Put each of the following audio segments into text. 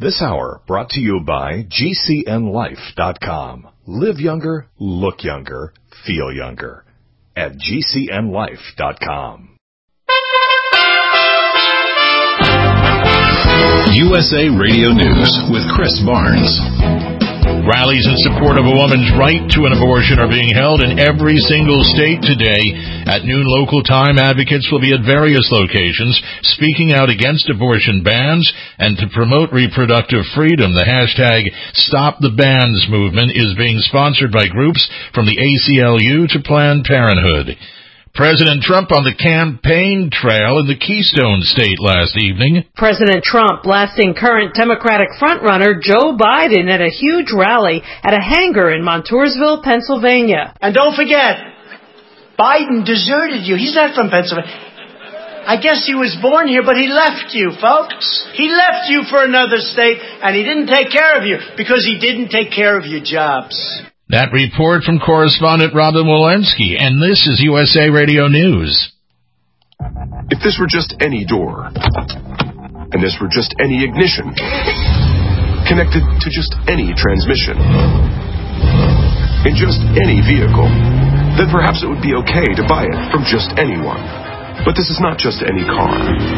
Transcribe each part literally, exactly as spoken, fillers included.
This hour brought to you by G C N life dot com. Live younger, look younger, feel younger at G C N life dot com. U S A Radio News with Chris Barnes. Rallies in support of a woman's right to an abortion are being held in every single state today. At noon local time, advocates will be at various locations speaking out against abortion bans and to promote reproductive freedom. The hashtag Stop the Bans movement is being sponsored by groups from the A C L U to Planned Parenthood. President Trump on the campaign trail in the Keystone State last evening. President Trump blasting current Democratic frontrunner Joe Biden at a huge rally at a hangar in Montoursville, Pennsylvania. And don't forget, Biden deserted you. He's not from Pennsylvania. I guess he was born here, but he left you, folks. He left you for another state, and he didn't take care of you because he didn't take care of your jobs. That report from correspondent Robin Walensky, and this is U S A Radio News. If this were just any door, and this were just any ignition, connected to just any transmission, in just any vehicle, then perhaps it would be okay to buy it from just anyone. But this is not just any car.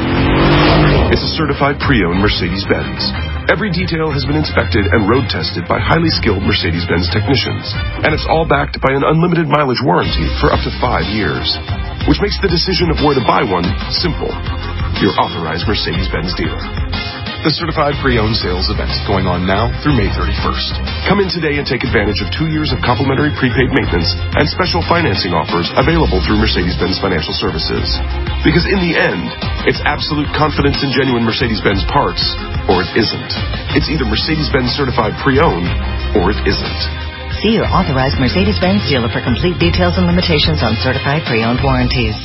It's a certified pre-owned Mercedes-Benz. Every detail has been inspected and road tested by highly skilled Mercedes-Benz technicians. And it's all backed by an unlimited mileage warranty for up to five years. Which makes the decision of where to buy one simple. Your authorized Mercedes-Benz dealer. The certified pre-owned sales event going on now through May thirty-first. Come in today and take advantage of two years of complimentary prepaid maintenance and special financing offers available through Mercedes-Benz Financial Services. Because in the end, it's absolute confidence in genuine Mercedes-Benz parts, or it isn't. It's either Mercedes-Benz certified pre-owned, or it isn't. See your authorized Mercedes-Benz dealer for complete details and limitations on certified pre-owned warranties.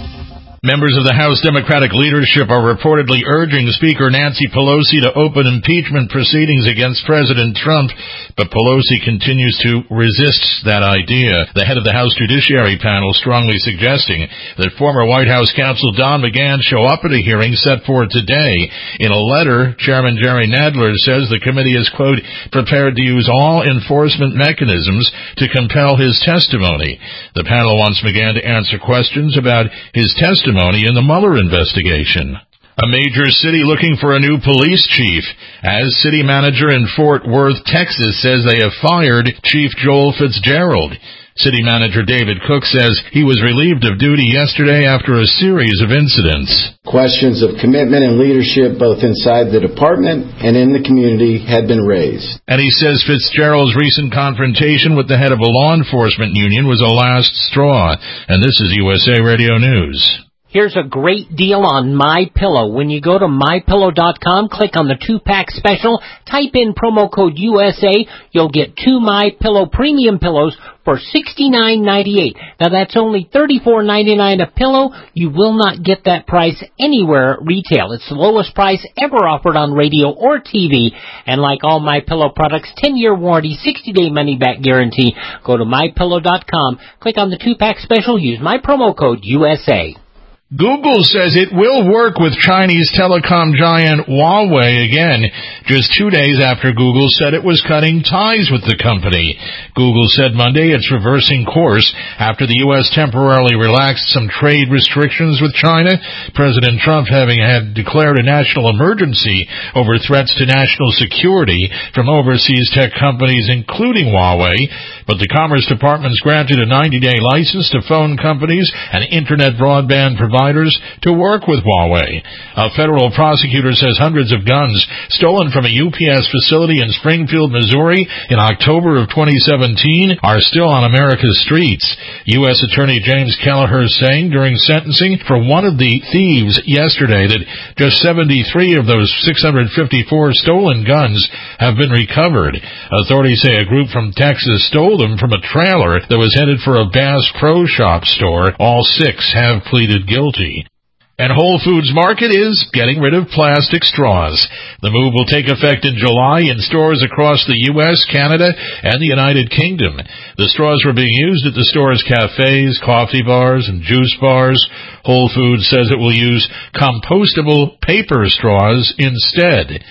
Members of the House Democratic leadership are reportedly urging Speaker Nancy Pelosi to open impeachment proceedings against President Trump, but Pelosi continues to resist that idea. The head of the House Judiciary panel strongly suggesting that former White House counsel Don McGahn show up at a hearing set for today. In a letter, Chairman Jerry Nadler says the committee is, quote, prepared to use all enforcement mechanisms to compel his testimony. The panel wants McGahn to answer questions about his testimony in the Mueller investigation. A major city looking for a new police chief, as city manager in Fort Worth, Texas, says they have fired Chief Joel Fitzgerald. City manager David Cook says he was relieved of duty yesterday after a series of incidents. Questions of commitment and leadership both inside the department and in the community had been raised. And he says Fitzgerald's recent confrontation with the head of a law enforcement union was a last straw. And this is U S A Radio News. Here's a great deal on MyPillow. When you go to my pillow dot com, click on the two-pack special, type in promo code U S A, you'll get two MyPillow premium pillows for sixty-nine ninety-eight. Now that's only thirty-four ninety-nine a pillow. You will not get that price anywhere at retail. It's the lowest price ever offered on radio or T V. And like all MyPillow products, ten-year warranty, sixty-day money-back guarantee. Go to my pillow dot com, click on the two-pack special, use my promo code U S A. Google says it will work with Chinese telecom giant Huawei again, just two days after Google said it was cutting ties with the company. Google said Monday it's reversing course after the U S temporarily relaxed some trade restrictions with China, President Trump having had declared a national emergency over threats to national security from overseas tech companies, including Huawei. But the Commerce Department's granted a ninety-day license to phone companies and internet broadband providers to work with Huawei. A federal prosecutor says hundreds of guns stolen from a U P S facility in Springfield, Missouri in October of twenty seventeen are still on America's streets. U S Attorney James Kelleher saying during sentencing for one of the thieves yesterday that just seventy-three of those six hundred fifty-four stolen guns have been recovered. Authorities say a group from Texas stole them from a trailer that was headed for a Bass Pro Shop store. All six have pleaded guilty. And Whole Foods Market is getting rid of plastic straws. The move will take effect in July in stores across the U S, Canada, and the United Kingdom. The straws were being used at the store's cafes, coffee bars, and juice bars. Whole Foods says it will use compostable paper straws instead.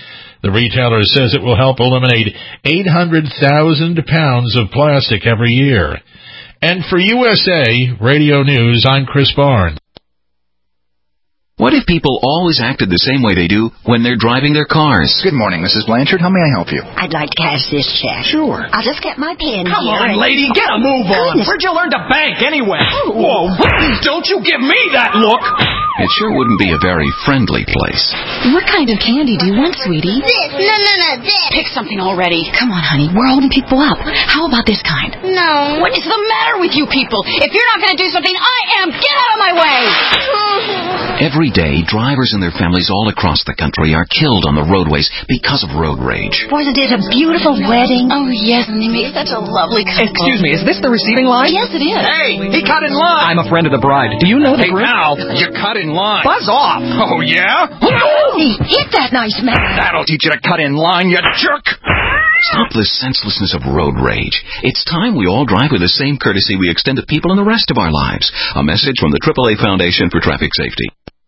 The retailer says it will help eliminate eight hundred thousand pounds of plastic every year. And for U S A Radio News, I'm Chris Barnes. What if people always acted the same way they do when they're driving their cars? Good morning, Missus Blanchard. How may I help you? I'd like to cash this check. Sure. I'll just get my pen Come here. on, lady, get a move on. Goodness. Where'd you learn to bank anyway? Whoa, don't you give me that look. It sure wouldn't be a very friendly place. What kind of candy do you want, sweetie? This. No, no, no, this. Pick something already. Come on, honey. We're holding people up. How about this kind? No. What is the matter with you people? If you're not going to do something, I am. Get out of my way. Every day, drivers and their families all across the country are killed on the roadways because of road rage. Wasn't it a beautiful wedding? Oh, yes, and they made such a lovely couple. Excuse me, is this the receiving line? Yes, it is. Hey, he cut in line. I'm a friend of the bride. Do you know the Hey, group? Now, you cut in line. Buzz off. Oh, yeah? Hey, hit that nice man. That'll teach you to cut in line, you jerk. Stop the senselessness of road rage. It's time we all drive with the same courtesy we extend to people in the rest of our lives. A message from the triple A Foundation for Traffic Safety.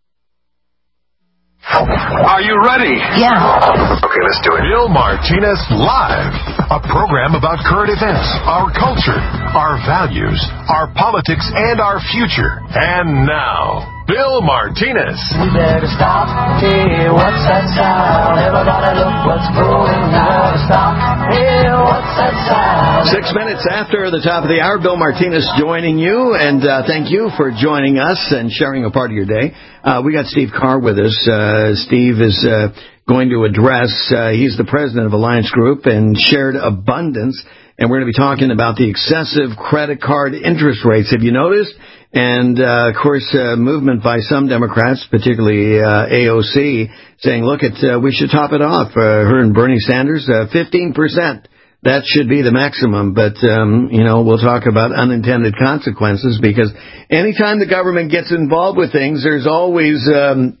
Are you ready? Yeah. Okay, let's do it. Bill Martinez Live, a program about current events, our culture, our values, our politics, and our future. And now, Bill Martinez. We better stop. Hey, what's that sound? Everybody look what's going on. Stop. Hey, what's that sound? Six minutes after the top of the hour, Bill Martinez joining you, and uh, thank you for joining us and sharing a part of your day. Uh, we got Steve Carr with us. Uh, Steve is uh, going to address, uh, he's the president of Alliance Group and Shared Abundance, and we're going to be talking about the excessive credit card interest rates. Have you noticed? And, uh, of course, uh, movement by some Democrats, particularly uh, A O C, saying, look, at, uh, we should top it off. Uh, her and Bernie Sanders, uh, fifteen percent. That should be the maximum. But, um, you know, we'll talk about unintended consequences because anytime the government gets involved with things, there's always, um,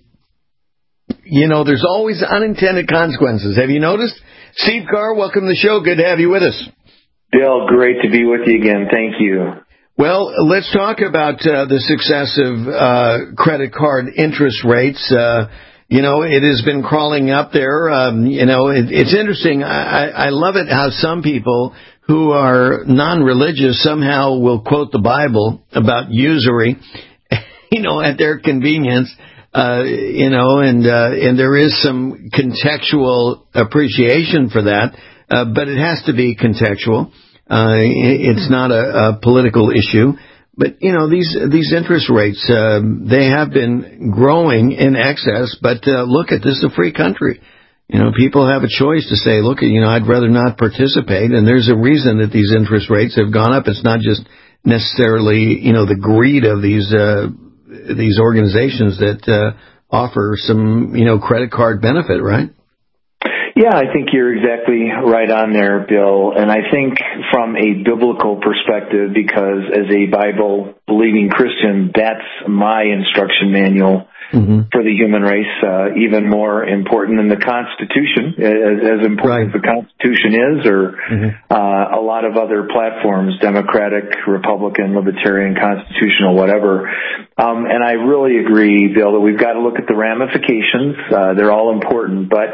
you know, there's always unintended consequences. Have you noticed? Steve Carr, welcome to the show. Good to have you with us. Bill, great to be with you again. Thank you. Well, let's talk about uh, the successive uh, credit card interest rates. Uh, you know, it has been crawling up there. Um, you know, it, it's interesting. I, I love it how some people who are non-religious somehow will quote the Bible about usury, you know, at their convenience. Uh, you know, and uh, and there is some contextual appreciation for that, uh, but it has to be contextual. Uh, it's not a, a political issue, but you know these these interest rates uh, they have been growing in excess. But uh, look at this is a free country. You know, people have a choice to say, look, you know, I'd rather not participate, and there's a reason that these interest rates have gone up. It's not just necessarily you know the greed of these uh, these organizations that uh, offer some you know credit card benefit, right? Yeah, I think you're exactly right on there, Bill. And I think from a biblical perspective, because as a Bible-believing Christian, that's my instruction manual mm-hmm. for the human race, uh, even more important than the Constitution, as, as important right. as the Constitution is, or mm-hmm. uh, a lot of other platforms, Democratic, Republican, Libertarian, Constitutional, whatever. Um, and I really agree, Bill, that we've got to look at the ramifications. Uh, they're all important, but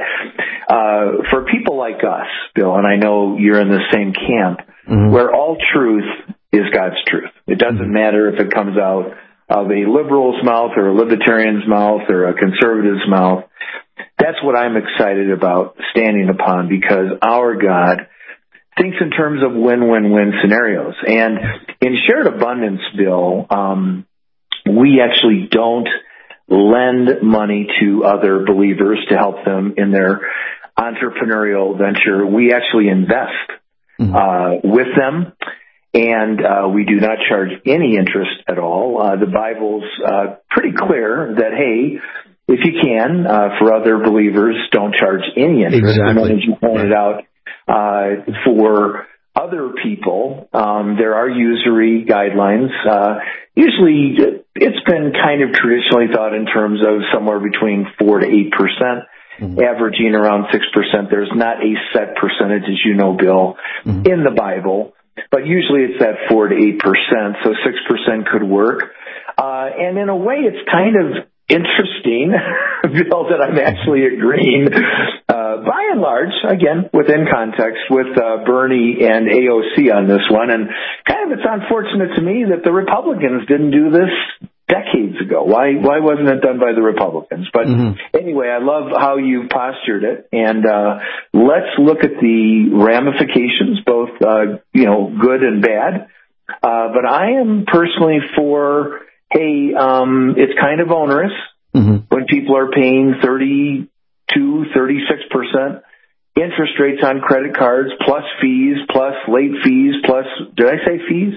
uh, for people like us, Bill, and I know you're in the same camp, mm-hmm. where all truth is God's truth. It doesn't mm-hmm. matter if it comes out of a liberal's mouth or a libertarian's mouth or a conservative's mouth. That's what I'm excited about standing upon, because our God thinks in terms of win-win-win scenarios. And in Shared Abundance, Bill, um, we actually don't lend money to other believers to help them in their entrepreneurial venture. We actually invest mm-hmm. uh, with them, and uh, we do not charge any interest at all. Uh, the Bible's uh, pretty clear that, hey, if you can, uh, for other believers, don't charge any interest. Exactly. And then, as you pointed out, uh, for other people, um, there are usury guidelines. Uh, usually, it's been kind of traditionally thought in terms of somewhere between four to eight percent, mm-hmm. averaging around six percent. There's not a set percentage, as you know, Bill, mm-hmm. in the Bible, but usually it's that four to eight percent. So six percent could work, uh, and in a way, it's kind of interesting, Bill, that I'm actually agreeing, uh, by and large, again, within context, with uh, Bernie and A O C on this one. And kind of it's unfortunate to me that the Republicans didn't do this decades ago. Why why wasn't it done by the Republicans? But mm-hmm. anyway, I love how you postured it. And uh, let's look at the ramifications, both, uh, you know, good and bad. Uh, but I am personally for, hey, um, it's kind of onerous mm-hmm. when people are paying thirty-two, thirty-six percent interest rates on credit cards, plus fees, plus late fees, plus, did I say fees?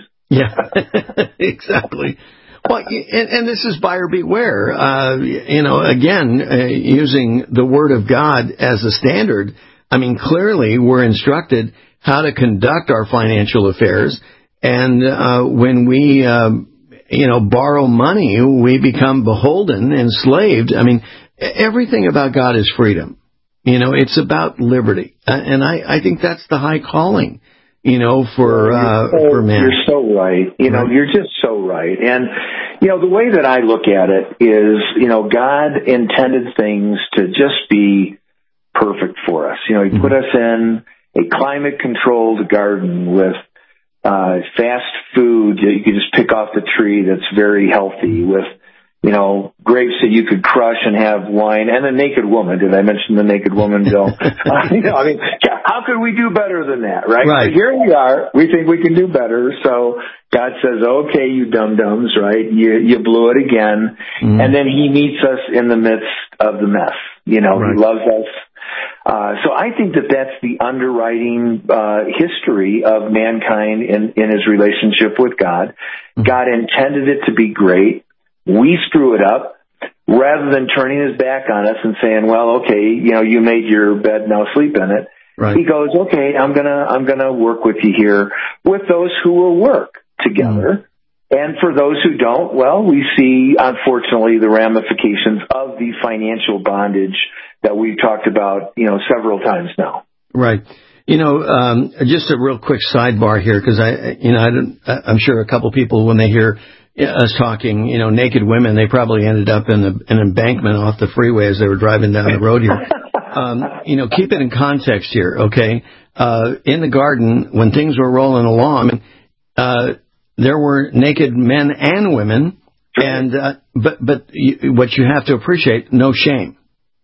Yeah, exactly. Well, and, and this is buyer beware. Uh, you know, again, uh, using the Word of God as a standard, I mean, clearly we're instructed how to conduct our financial affairs. And uh, when we, uh, you know, borrow money, we become beholden, enslaved. I mean, everything about God is freedom. You know, it's about liberty. Uh, and I, I think that's the high calling. You know, for uh, so, for man. You're so right. You know, right. You're just so right. And, you know, the way that I look at it is, you know, God intended things to just be perfect for us. You know, He mm-hmm. put us in a climate-controlled garden with uh, fast food. You can just pick off the tree that's very healthy with, you know, grapes that you could crush and have wine, and a naked woman. Did I mention the naked woman, Bill? uh, you know, I mean, how could we do better than that, right? Right. But here we are. We think we can do better. So God says, okay, you dum-dums, right? You, you blew it again. Mm. And then He meets us in the midst of the mess. You know, right. He loves us. Uh, so I think that that's the underwriting uh, history of mankind in, in his relationship with God. Mm. God intended it to be great. We screw it up. Rather than turning His back on us and saying, well, okay, you know, you made your bed, now sleep in it. Right. He goes, okay, I'm gonna, I'm gonna work with you here with those who will work together. Mm. And for those who don't, well, we see, unfortunately, the ramifications of the financial bondage that we've talked about, you know, several times now. Right. You know, um, just a real quick sidebar here, because I, you know, I don't, I'm sure a couple people, when they hear us talking, you know, naked women, they probably ended up in the, an embankment off the freeway as they were driving down the road here. Um, you know, keep it in context here, okay? Uh, in the garden, when things were rolling along, uh, there were naked men and women, and uh, but but you, what you have to appreciate, no shame.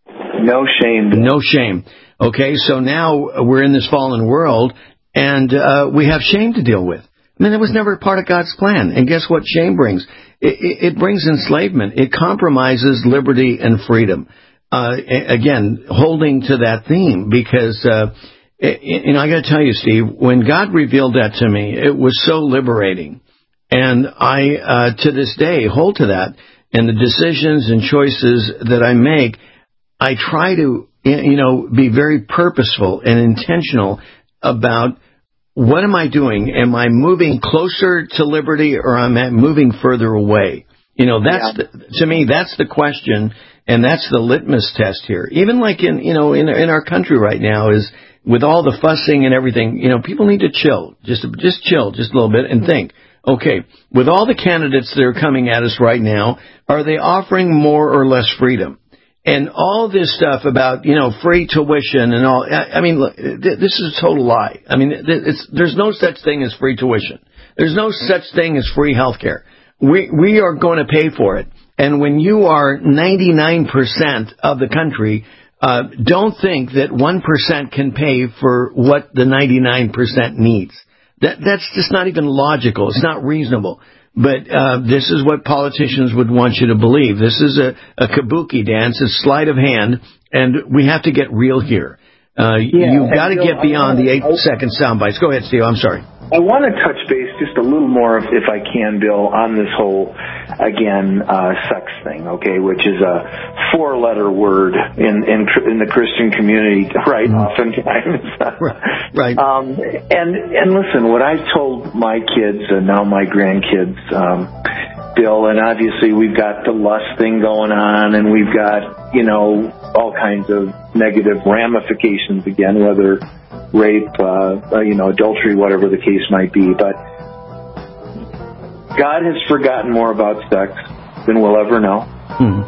No shame. No shame. Okay, so now we're in this fallen world, and uh, we have shame to deal with. I mean, it was never part of God's plan. And guess what shame brings? It, it, it brings enslavement. It compromises liberty and freedom. Uh, again, holding to that theme, because, uh, it, you know, I got to tell you, Steve, when God revealed that to me, it was so liberating. And I, uh, to this day, hold to that. And the decisions and choices that I make, I try to, you know, be very purposeful and intentional about what am I doing? Am I moving closer to liberty, or am I moving further away? You know, that's yeah. the, to me, that's the question, and that's the litmus test here. Even like in, you know, in in our country right now, is with all the fussing and everything, you know, people need to chill, just just chill, just a little bit, and think. Okay, with all the candidates that are coming at us right now, are they offering more or less freedom? And all this stuff about, you know, free tuition and all, I, I mean, look, this is a total lie. I mean, it's, there's no such thing as free tuition. There's no such thing as free health care. We, we are going to pay for it. And when you are ninety-nine percent of the country, uh, don't think that one percent can pay for what the ninety-nine percent needs. That, that's just not even logical. It's not reasonable. But uh, this is what politicians would want you to believe. This is a, a kabuki dance, a sleight of hand, and we have to get real here. Uh, yeah, you've got to get beyond the eight-second sound bites. Go ahead, Steve. I'm sorry. I want to touch base just a little more, if, if I can, Bill, on this whole, again, uh, sex thing, okay, which is a four-letter word in, in in the Christian community, right, mm. oftentimes. Right. Um, and, and listen, what I've told my kids and now my grandkids, um, Bill, and obviously we've got the lust thing going on, and we've got, you know, all kinds of negative ramifications, again, whether rape, uh, you know, adultery, whatever the case might be. But God has forgotten more about sex than we'll ever know. Mm-hmm.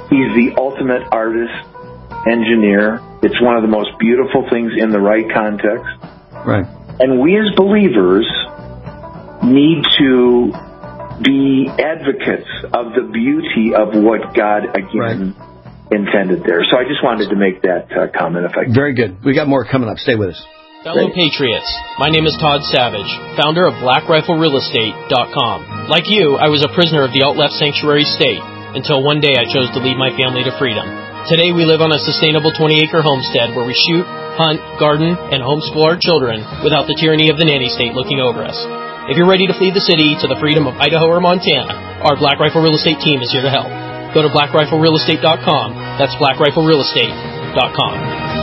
He's the ultimate artist, engineer. It's one of the most beautiful things in the right context. Right. And we as believers need to be advocates of the beauty of what God, again, right. intended there. So I just wanted to make that uh, comment. If I could. Very good. We got more coming up. Stay with us. Fellow Great. Patriots, my name is Todd Savage, founder of Black Rifle Real Estate dot com. Like you, I was a prisoner of the alt-left sanctuary state until one day I chose to lead my family to freedom. Today we live on a sustainable twenty-acre homestead where we shoot, hunt, garden, and homeschool our children without the tyranny of the nanny state looking over us. If you're ready to flee the city to the freedom of Idaho or Montana, our Black Rifle Real Estate team is here to help. Go to Black Rifle Real Estate dot com. That's Black Rifle Real Estate dot com.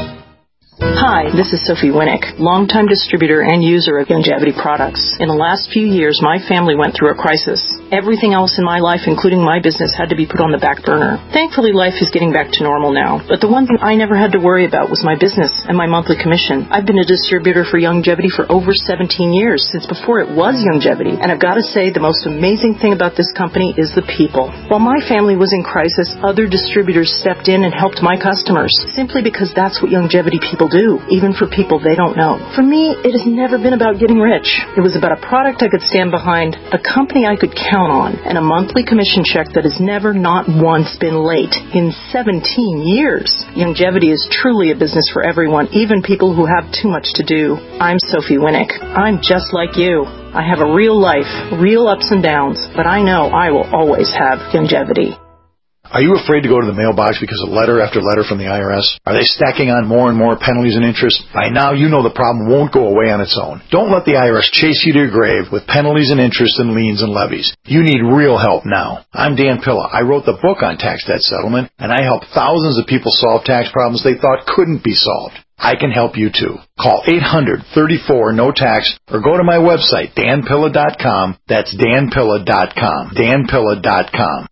Hi, this is Sophie Winnick, longtime distributor and user of Youngevity products. In the last few years, my family went through a crisis. Everything else in my life, including my business, had to be put on the back burner. Thankfully, life is getting back to normal now. But the one thing I never had to worry about was my business and my monthly commission. I've been a distributor for Youngevity for over seventeen years, since before it was Youngevity. And I've got to say, the most amazing thing about this company is the people. While my family was in crisis, other distributors stepped in and helped my customers, simply because that's what Youngevity people do, even for people they don't know. For me, it has never been about getting rich. It was about a product I could stand behind, a company I could count on, and a monthly commission check that has never, not once, been late in seventeen years. Youngevity is truly a business for everyone, even people who have too much to do. I'm Sophie Winnick. I'm just like you. I have a real life, real ups and downs, but I know I will always have Youngevity. Are you afraid to go to the mailbox because of letter after letter from the I R S? Are they stacking on more and more penalties and interest? By now, you know the problem won't go away on its own. Don't let the I R S chase you to your grave with penalties and interest and liens and levies. You need real help now. I'm Dan Pilla. I wrote the book on tax debt settlement, and I help thousands of people solve tax problems they thought couldn't be solved. I can help you too. Call eight hundred, thirty-four, no tax or go to my website, Dan Pilla dot com. That's Dan Pilla dot com. Dan Pilla dot com.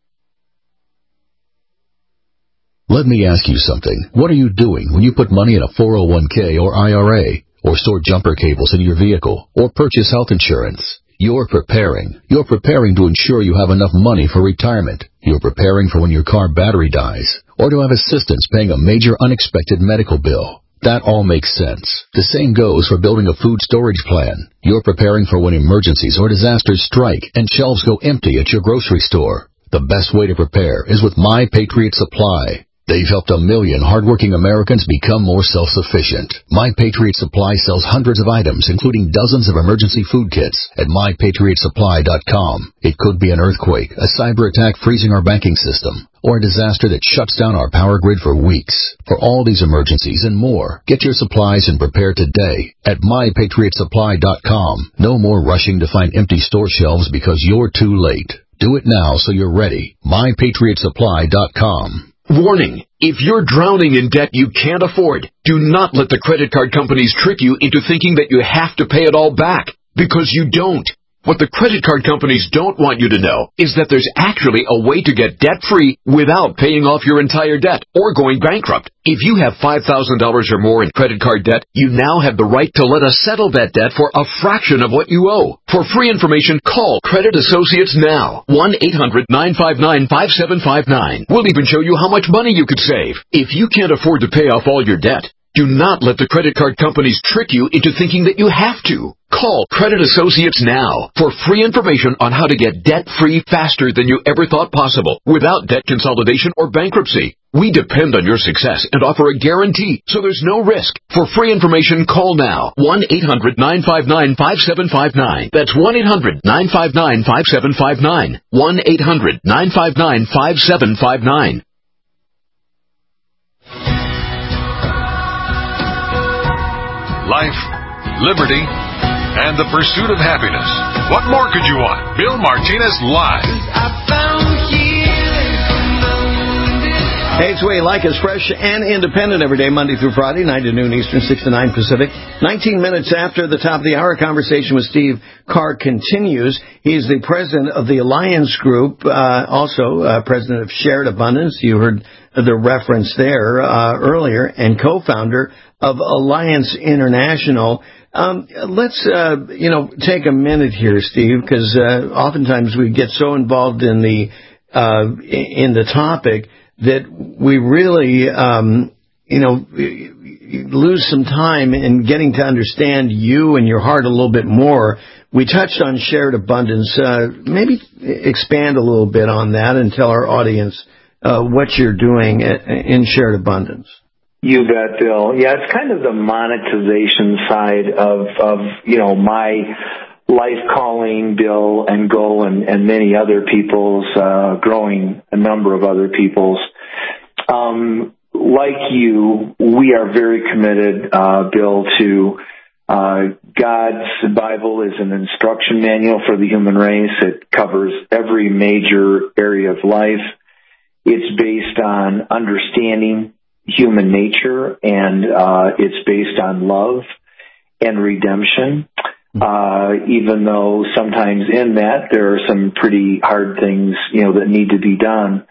Let me ask you something. What are you doing when you put money in a four oh one k or I R A, or store jumper cables in your vehicle, or purchase health insurance? You're preparing. You're preparing to ensure you have enough money for retirement. You're preparing for when your car battery dies, or to have assistance paying a major unexpected medical bill. That all makes sense. The same goes for building a food storage plan. You're preparing for when emergencies or disasters strike and shelves go empty at your grocery store. The best way to prepare is with My Patriot Supply. They've helped a million hardworking Americans become more self-sufficient. My Patriot Supply sells hundreds of items, including dozens of emergency food kits, at My Patriot Supply dot com. It could be an earthquake, a cyber attack freezing our banking system, or a disaster that shuts down our power grid for weeks. For all these emergencies and more, get your supplies and prepare today at My Patriot Supply dot com. No more rushing to find empty store shelves because you're too late. Do it now so you're ready. My Patriot Supply dot com. Warning! If you're drowning in debt you can't afford, do not let the credit card companies trick you into thinking that you have to pay it all back, because you don't. What the credit card companies don't want you to know is that there's actually a way to get debt-free without paying off your entire debt or going bankrupt. If you have five thousand dollars or more in credit card debt, you now have the right to let us settle that debt for a fraction of what you owe. For free information, call Credit Associates now. one eight hundred nine five nine five seven five nine. We'll even show you how much money you could save. If you can't afford to pay off all your debt, do not let the credit card companies trick you into thinking that you have to. Call Credit Associates now for free information on how to get debt-free faster than you ever thought possible without debt consolidation or bankruptcy. We depend on your success and offer a guarantee, so there's no risk. For free information, call now. one eight hundred nine five nine five seven five nine. That's one eight hundred nine five nine five seven five nine. one eight hundred nine five nine five seven five nine. Life, liberty, and the pursuit of happiness. What more could you want? Bill Martinez Live. Hey, it's the way you like us, fresh and independent every day, Monday through Friday, nine to noon Eastern, six to nine Pacific. nineteen minutes after the top of the hour, conversation with Steve Carr continues. He's the president of the Alliance Group, uh, also uh, president of Shared Abundance. You heard the reference there uh, earlier, and co-founder of Alliance International. Um, let's, uh, you know, take a minute here, Steve, because uh, oftentimes we get so involved in the uh, in the topic that we really, um, you know, lose some time in getting to understand you and your heart a little bit more. We touched on shared abundance. Uh, maybe expand a little bit on that and tell our audience uh, what you're doing in shared abundance. You bet, Bill. Yeah, it's kind of the monetization side of, of you know, my life calling, Bill, and goal, and, and many other people's, uh, growing a number of other people's. Um, like you, we are very committed, uh, Bill, to uh, God's Bible is an instruction manual for the human race. It covers every major area of life. It's based on understanding human nature, and uh, it's based on love and redemption, uh, even though sometimes in that there are some pretty hard things, you know, that need to be done.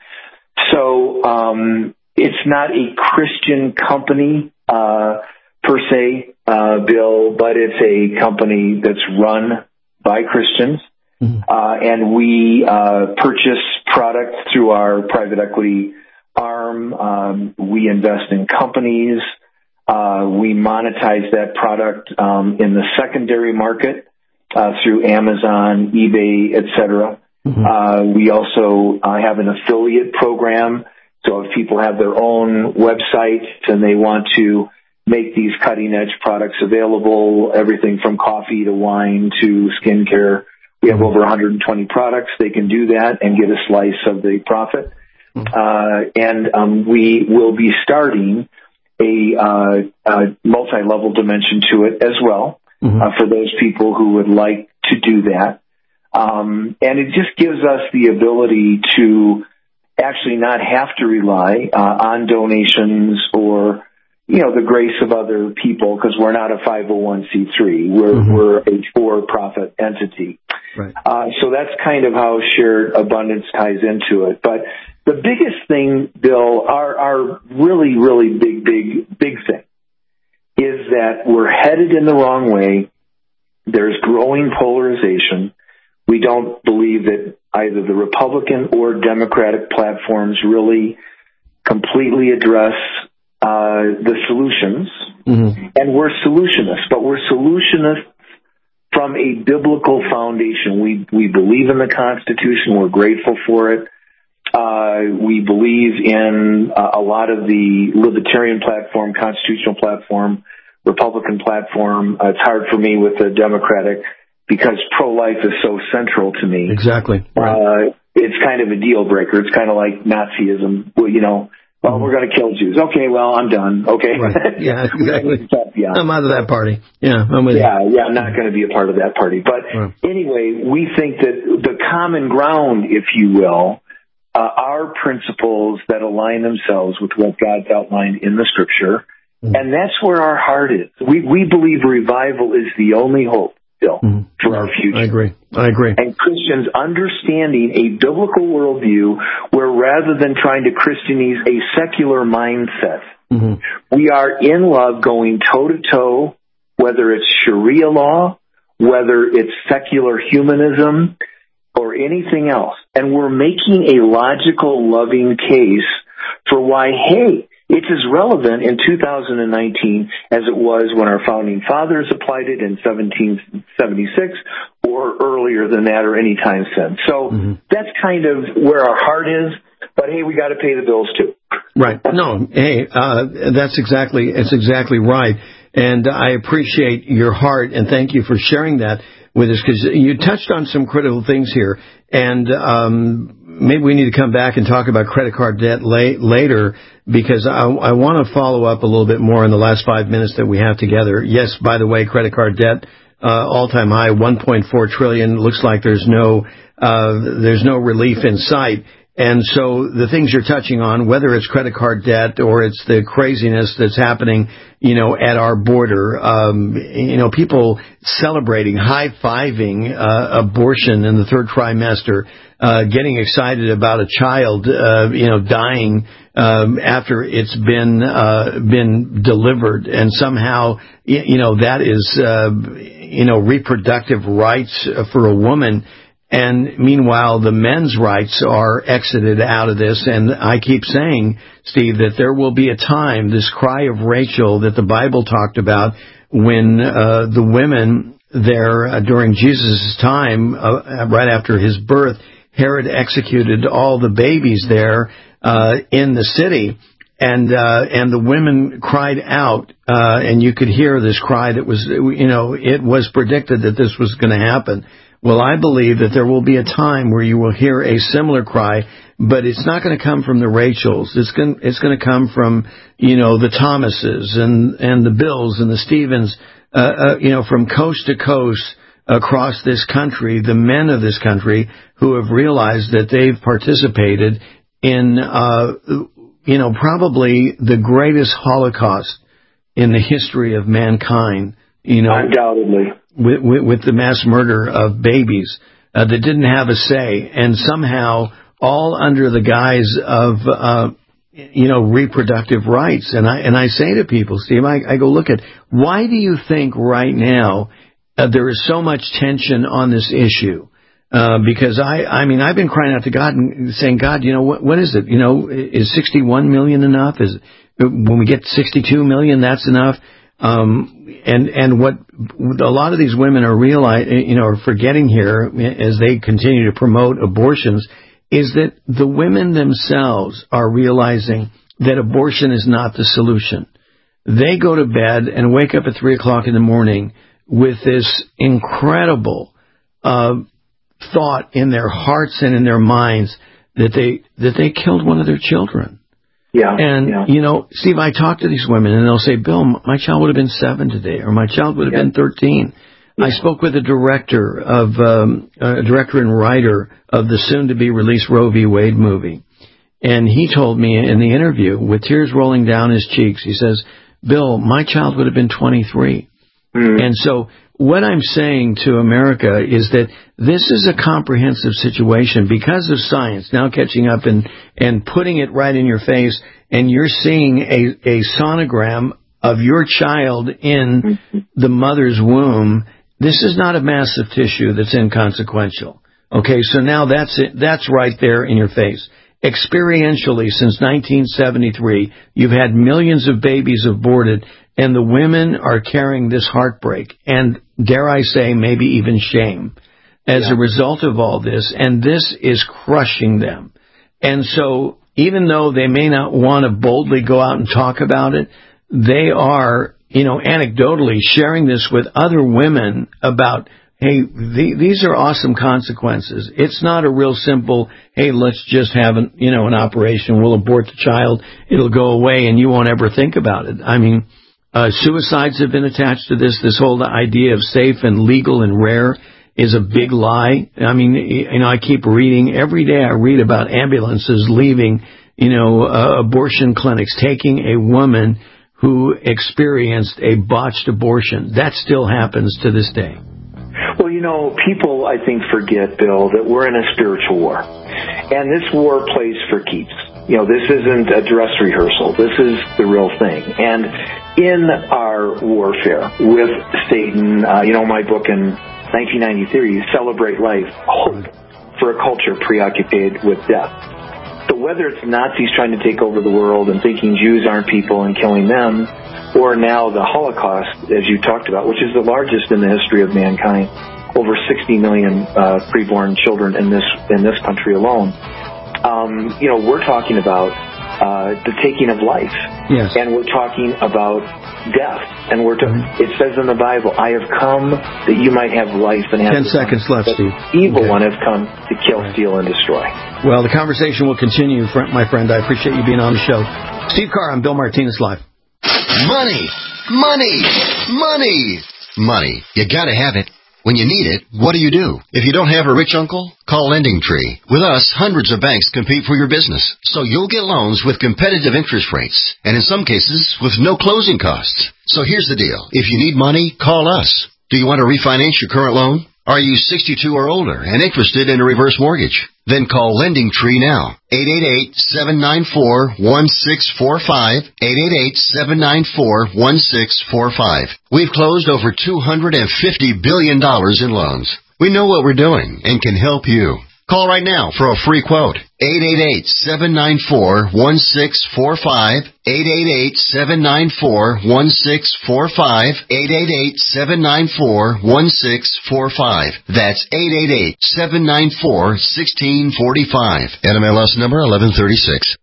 So um, it's not a Christian company uh, per se, uh, Bill, but it's a company that's run by Christians, mm-hmm. uh, and we uh, purchase products through our private equity arm. Um, we invest in companies. Uh, we monetize that product um, in the secondary market uh, through Amazon, eBay, et cetera. Mm-hmm. Uh, we also uh, have an affiliate program. So if people have their own website and they want to make these cutting-edge products available, everything from coffee to wine to skincare, we have over one hundred twenty products. They can do that and get a slice of the profit. Uh, and um, we will be starting a, uh, a multi-level dimension to it as well, mm-hmm. uh, for those people who would like to do that. Um, and it just gives us the ability to actually not have to rely uh, on donations or, you know, the grace of other people, because we're not a five oh one c three. We're, mm-hmm. we're a for-profit entity. Right. Uh, so that's kind of how shared abundance ties into it. But the biggest thing, Bill, our, our really, really big, big, big thing is that we're headed in the wrong way. There's growing polarization. We don't believe that either the Republican or Democratic platforms really completely address uh, the solutions. Mm-hmm. And we're solutionists, but we're solutionists from a biblical foundation. We, we believe in the Constitution. We're grateful for it. Uh, we believe in uh, a lot of the libertarian platform, constitutional platform, Republican platform. Uh, it's hard for me with the Democratic because pro-life is so central to me. Exactly. Right. Uh, it's kind of a deal breaker. It's kind of like Nazism. Well, you know, well, we're going to kill Jews. Okay, well, I'm done. Okay. Right. Yeah, exactly. yeah. I'm out of that party. Yeah, I'm with yeah, you. Yeah, I'm not going to be a part of that party. But right. anyway, we think that the common ground, if you will, Uh, are principles that align themselves with what God's outlined in the Scripture, mm-hmm. and that's where our heart is. We we believe revival is the only hope, Bill, mm-hmm. for our future. I agree. I agree. And Christians understanding a biblical worldview where rather than trying to Christianize a secular mindset, mm-hmm. we are in love going toe-to-toe, whether it's Sharia law, whether it's secular humanism, or anything else. And we're making a logical, loving case for why, hey, it's as relevant in two thousand nineteen as it was when our founding fathers applied it in seventeen seventy-six or earlier than that or any time since. So mm-hmm. that's kind of where our heart is. But, hey, we got to pay the bills, too. Right. No, hey, uh, that's exactly, it's exactly right. And I appreciate your heart, and thank you for sharing that with us, because you touched on some critical things here, and um, maybe we need to come back and talk about credit card debt la- later, because I, I want to follow up a little bit more in the last five minutes that we have together. Yes, by the way, credit card debt, uh, all-time high, one point four trillion dollars. Looks like there's no uh, there's no relief in sight. And so the things you're touching on, whether it's credit card debt or it's the craziness that's happening, you know, at our border, um, you know, people celebrating, high-fiving uh, abortion in the third trimester, uh, getting excited about a child, uh, you know, dying um, after it's been uh, been delivered, and somehow, you know, that is, uh, you know, reproductive rights for a woman. And meanwhile, the men's rights are exited out of this. And I keep saying, Steve, that there will be a time, this cry of Rachel that the Bible talked about, when uh, the women there uh, during Jesus' time, uh, right after his birth, Herod executed all the babies there uh, in the city. And uh, and the women cried out, uh, and you could hear this cry that was, you know, it was predicted that this was going to happen. Well, I believe that there will be a time where you will hear a similar cry, but it's not going to come from the Rachels. It's going it's going to come from, you know, the Thomases and and the Bills and the Stevens, uh, uh, you know, from coast to coast across this country, the men of this country who have realized that they've participated in, uh, you know, probably the greatest Holocaust in the history of mankind, you know. Undoubtedly. With, with, with the mass murder of babies uh, that didn't have a say, and somehow all under the guise of, uh, you know, reproductive rights. And I and I say to people, Steve, I, I go, look at, why do you think right now uh, there is so much tension on this issue? Uh, because I, I mean, I've been crying out to God and saying, God, you know, what, what is it? You know, is sixty-one million enough? Is when we get sixty-two million, that's enough? Um, and, and what a lot of these women are realizing, you know, are forgetting here as they continue to promote abortions is that the women themselves are realizing that abortion is not the solution. They go to bed and wake up at three o'clock in the morning with this incredible, uh, thought in their hearts and in their minds that they, that they killed one of their children. Yeah. And, yeah. you know, Steve, I talk to these women and they'll say, Bill, my child would have been seven today, or my child would have yeah. been thirteen. Yeah. I spoke with a director of, um, a director and writer of the soon to be released Roe v. Wade movie. And he told me in the interview with tears rolling down his cheeks, he says, Bill, my child would have been twenty-three. Mm. And so what I'm saying to America is that this is a comprehensive situation because of science now catching up and, and putting it right in your face, and you're seeing a, a sonogram of your child in the mother's womb. This is not a massive tissue that's inconsequential. Okay, so now that's it. That's right there in your face. Experientially, since nineteen seventy-three, you've had millions of babies aborted, and the women are carrying this heartbreak and, dare I say, maybe even shame as yeah. a result of all this, and this is crushing them. And so even though they may not want to boldly go out and talk about it, they are, you know, anecdotally sharing this with other women about, hey, the, these are awesome consequences. It's not a real simple, hey, let's just have an, you know, an operation. We'll abort the child. It'll go away and you won't ever think about it. I mean, uh, suicides have been attached to this. This whole idea of safe and legal and rare is a big lie. I mean, you know, I keep reading. Every day I read about ambulances leaving, you know, uh, abortion clinics, taking a woman who experienced a botched abortion. That still happens to this day. Well, you know, people, I think, forget, Bill, that we're in a spiritual war. And this war plays for keeps. You know, this isn't a dress rehearsal. This is the real thing. And in our warfare with Satan, uh, you know, my book in nineteen ninety-three, Celebrate Life, Hope for a Culture Preoccupied with Death. So whether it's Nazis trying to take over the world and thinking Jews aren't people and killing them, or now the Holocaust, as you talked about, which is the largest in the history of mankind, over sixty million uh, preborn children in this in this country alone. Um, you know, we're talking about uh, the taking of life, yes. and we're talking about death, and we're to, mm-hmm. it says in the Bible, "I have come that you might have life and have." Ten seconds left, Steve. Evil okay. one has come to kill, steal, and destroy. Well, the conversation will continue, my friend. I appreciate you being on the show. Steve Carr, I'm Bill Martinez Live. Money, money, money, money. You gotta have it. When you need it, what do you do? If you don't have a rich uncle, call Lending Tree. With us, hundreds of banks compete for your business, so you'll get loans with competitive interest rates, and in some cases, with no closing costs. So here's the deal. If you need money, call us. Do you want to refinance your current loan? Are you sixty-two or older and interested in a reverse mortgage? Then call Lending Tree now. eight eight eight, seven nine four, one six four five. eight eight eight, seven nine four, one six four five. We've closed over two hundred fifty billion dollars in loans. We know what we're doing and can help you. Call right now for a free quote. eight eight eight, seven nine four, one six four five. eight eight eight, seven nine four, one six four five. eight eight eight, seven nine four, one six four five. That's eight eight eight, seven nine four, one six four five. N M L S number eleven thirty-six.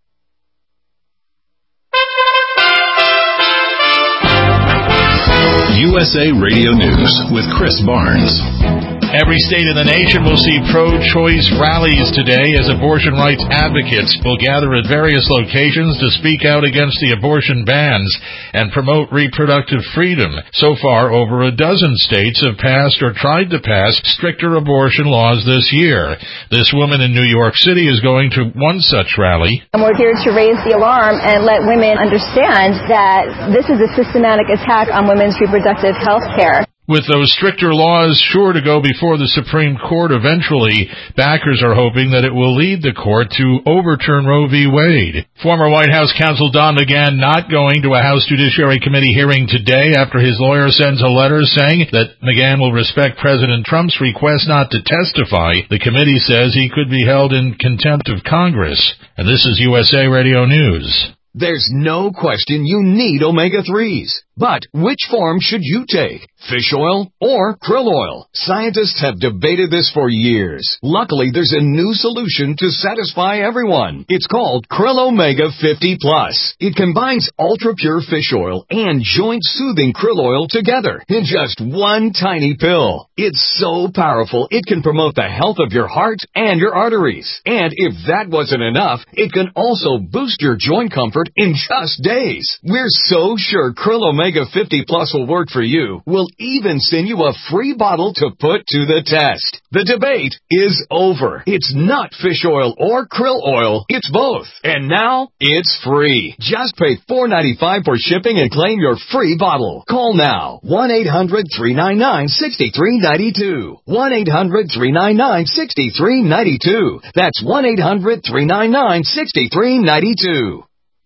U S A Radio News with Chris Barnes. Every state in the nation will see pro-choice rallies today as abortion rights advocates will gather at various locations to speak out against the abortion bans and promote reproductive freedom. So far, over a dozen states have passed or tried to pass stricter abortion laws this year. This woman in New York City is going to one such rally. And we're here to raise the alarm and let women understand that this is a systematic attack on women's reproductive health care. With those stricter laws sure to go before the Supreme Court eventually, backers are hoping that it will lead the court to overturn Roe v. Wade. Former White House counsel Don McGahn not going to a House Judiciary Committee hearing today after his lawyer sends a letter saying that McGahn will respect President Trump's request not to testify. The committee says he could be held in contempt of Congress. And this is U S A Radio News. There's no question you need omega threes. But which form should you take? Fish oil or krill oil? Scientists have debated this for years. Luckily, there's a new solution to satisfy everyone. It's called Krill Omega fifty plus. It combines ultra-pure fish oil and joint-soothing krill oil together in just one tiny pill. It's so powerful, it can promote the health of your heart and your arteries. And if that wasn't enough, it can also boost your joint comfort in just days. We're so sure Krill Omega Omega fifty plus will work for you. We'll even send you a free bottle to put to the test. The debate is over. It's not fish oil or krill oil. It's both. And now it's free. Just pay four dollars and ninety-five cents for shipping and claim your free bottle. Call now. one eight hundred, three nine nine, six three nine two. one eight hundred, three nine nine, six three nine two. That's one eight hundred, three nine nine, six three nine two.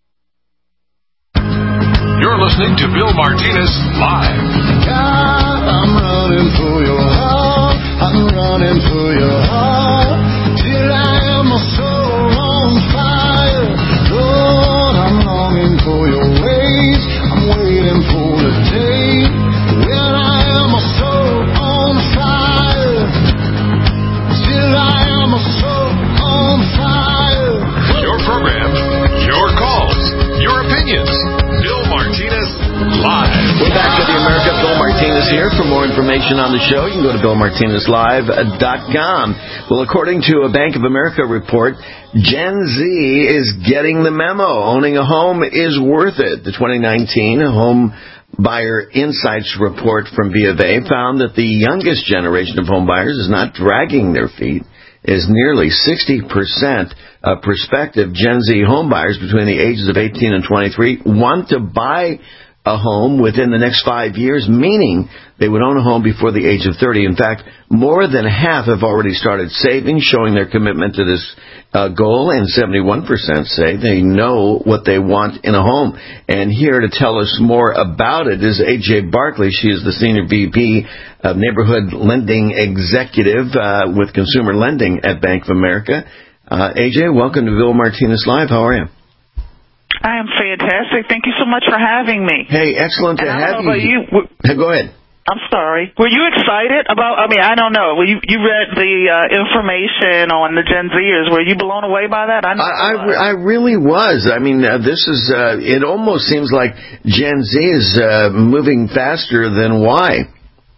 You're listening to Bill Martinez Live. God, I'm running for your heart. I'm running for your heart. Till I am a soul on fire. Lord, I'm longing for your ways. I'm waiting for the day when I am a soul on fire. Till I am a soul on fire. Your program, your calls, your opinions. Bill Martinez Live. We're back to the America. Bill Martinez here. For more information on the show, you can go to bill martinez live dot com. Well, according to a Bank of America report, Gen Z is getting the memo. Owning a home is worth it. The twenty nineteen Home Buyer Insights report from B of A found that the youngest generation of home buyers is not dragging their feet, is nearly sixty percent of prospective Gen Z homebuyers between the ages of eighteen and twenty-three want to buy a home within the next five years, meaning they would own a home before the age of thirty. In fact, more than half have already started saving, showing their commitment to this uh, goal, and seventy-one percent say they know what they want in a home. And here to tell us more about it is A J Barkley. She is the Senior V P of Neighborhood Lending Executive uh, with Consumer Lending at Bank of America. Uh, A J, welcome to Bill Martinez Live. How are you? I am fantastic. Thank you so much for having me. Hey, excellent to and I have don't know you. About you. Go ahead. I'm sorry. Were you excited about, I mean, I don't know. Well, you, you read the uh, information on the Gen Zers. Were you blown away by that? I know I, I, I really was. I mean, uh, this is, uh, it almost seems like Gen Z is uh, moving faster than Y.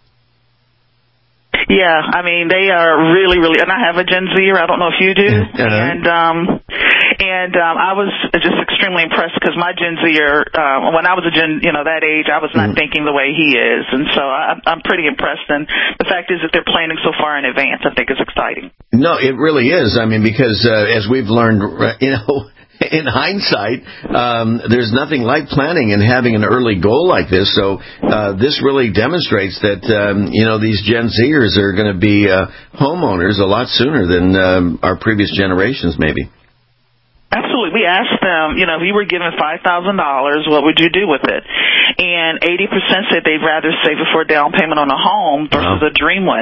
Yeah, I mean, they are really, really, and I have a Gen Zer. I don't know if you do. Uh-huh. And, um, and, um, I was just extremely impressed because my Gen Zer, uh, when I was a Gen, you know, that age, I was not mm-hmm. thinking the way he is. And so I, I'm pretty impressed. And the fact is that they're planning so far in advance, I think is exciting. No, it really is. I mean, because, uh, as we've learned, you know, in hindsight, um, there's nothing like planning and having an early goal like this. So uh, this really demonstrates that, um, you know, these Gen Zers are going to be uh, homeowners a lot sooner than um, our previous generations, maybe. Absolutely. We asked them, you know, if you were given five thousand dollars, what would you do with it? And eighty percent said they'd rather save it for a down payment on a home versus wow. a dream wedding.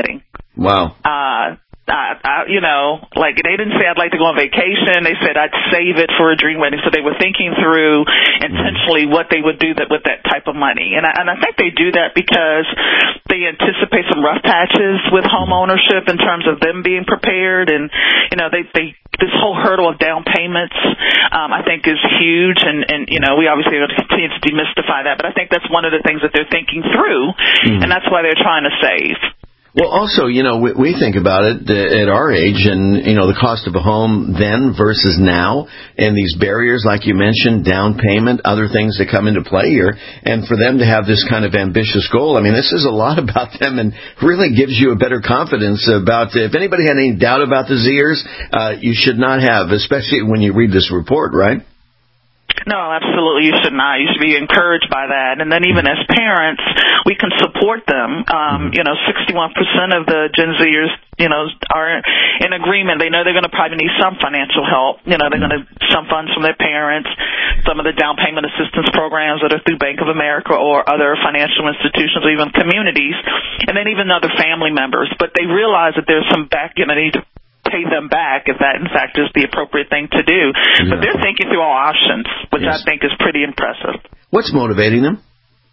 Wow. Uh, I, I, you know, like they didn't say I'd like to go on vacation. They said I'd save it for a dream wedding. So they were thinking through intentionally what they would do that with that type of money. And I, and I think they do that because they anticipate some rough patches with home ownership in terms of them being prepared. And, you know, they, they, this whole hurdle of down payments, um, I think is huge. And, and, you know, we obviously are going to continue to demystify that. But I think that's one of the things that they're thinking through. Mm. And that's why they're trying to save. Well, also, you know, we, we think about it at our age and, you know, the cost of a home then versus now and these barriers, like you mentioned, down payment, other things that come into play here. And for them to have this kind of ambitious goal, I mean, this is a lot about them and really gives you a better confidence about, if anybody had any doubt about the Zers, uh, you should not have, especially when you read this report, right? No, absolutely. You should not. You should be encouraged by that. And then even as parents, we can support them. Um, you know, sixty-one percent of the Gen Zers, you know, are in agreement. They know they're going to probably need some financial help. You know, they're going to some funds from their parents, some of the down payment assistance programs that are through Bank of America or other financial institutions or even communities, and then even other family members. But they realize that there's some back, you know, they need to pay them back if that, in fact, is the appropriate thing to do. Yeah. But they're thinking through all options, which yes. I think is pretty impressive. What's motivating them?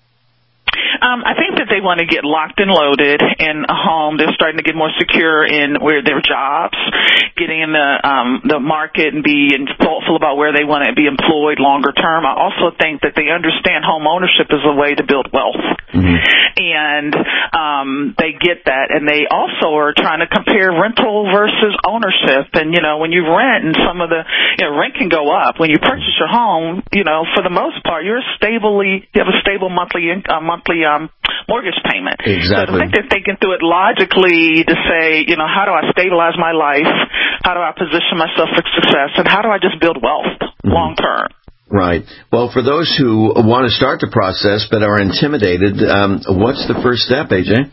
Um, I think that they want to get locked and loaded in a home. They're starting to get more secure in where their jobs, getting in the um, the market and be thoughtful about where they want to be employed longer term. I also think that they understand home ownership is a way to build wealth. Mm-hmm. And um, they get that. And they also are trying to compare rental versus ownership. And, you know, when you rent and some of the, you know, rent can go up. When you purchase your home, you know, for the most part, you're stably, you have a stable monthly income, monthly um, mortgage payment. Exactly. So I think they're thinking through it logically to say, you know, how do I stabilize my life? How do I position myself for success? And how do I just build wealth mm-hmm. long term? Right. Well, for those who want to start the process but are intimidated, um, what's the first step, A J?